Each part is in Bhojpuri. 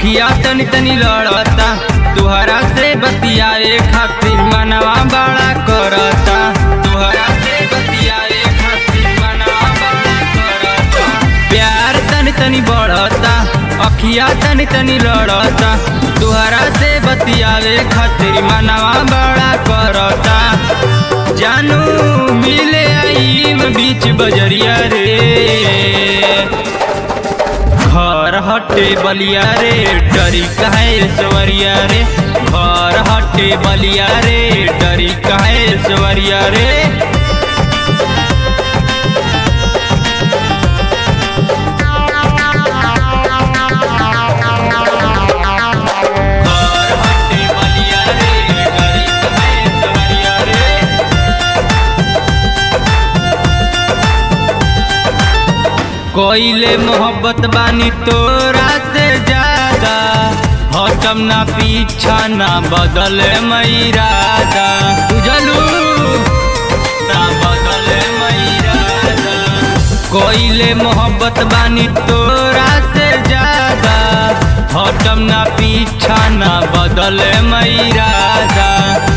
अखिया तनी तनी लड़ता, तुहरा से बतियाए खातिर मनवा बड़ा करता, तुहरा से बतियाए खातिर मनवा बड़ा करता। प्यार तनी तनी बढ़ता, अखिया तनी तनी लड़ता, तुहरा से बतियाए खातिर मनवा बड़ा करता। जानू मिले आईम बीच बजरिया रे, घर हटे बलिया रे, डरी काहे सवरिया रे, घर हटे बलिया रे, डरी काहे सवरिया रे। कोइले मोहब्बत बानी तोरा से ज्यादा, हटम ना पीछा ना बदले मैरादा, बुझलू ना बदले मैरादा। कोइले मोहब्बत बानी तोरा से ज्यादा, हटम ना पीछा ना बदले मैरादा।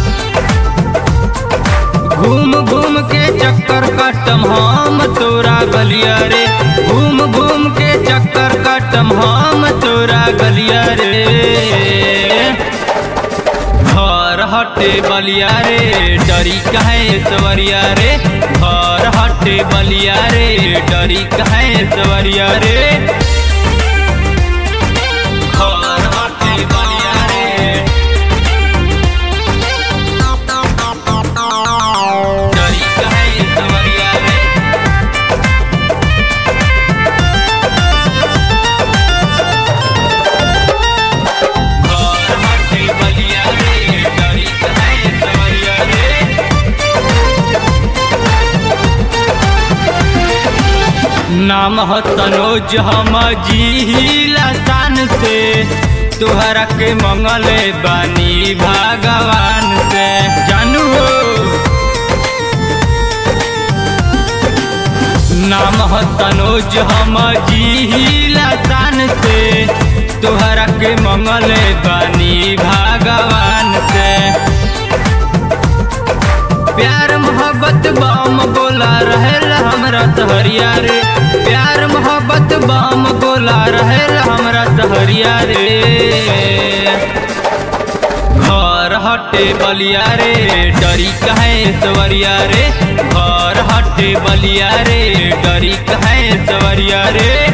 घूम घूम के चक्कर काटम हम तोरा गलिया रे, घूम घूम के चक्कर काटम हम तोरा गलिया रे। घर हटे बलिया रे, डरी काहे सवरिया रे, घर हटे बलिया रे, डरी काहे सवरिया रे। घर हटे बलिया रे, डरी काहे सवरिया रे। नाम ह सनोज हम जिला शान से, तोहरा के मंगले बानी भगवान से। जानू नाम ह सनोज हम जिला शान से, तोहरा के मंगले बानी भगवान से। प्यार मोहब्बत बम बोला रहेला हमरा सहरिया रे, प्यार मोहब्बत बम बोला रहेला हमरा सहरिया रे। घर हटे बलिया रे, डरी काहे सवरिया रे, घर हटे बलिया रे, डरी काहे सवरिया रे।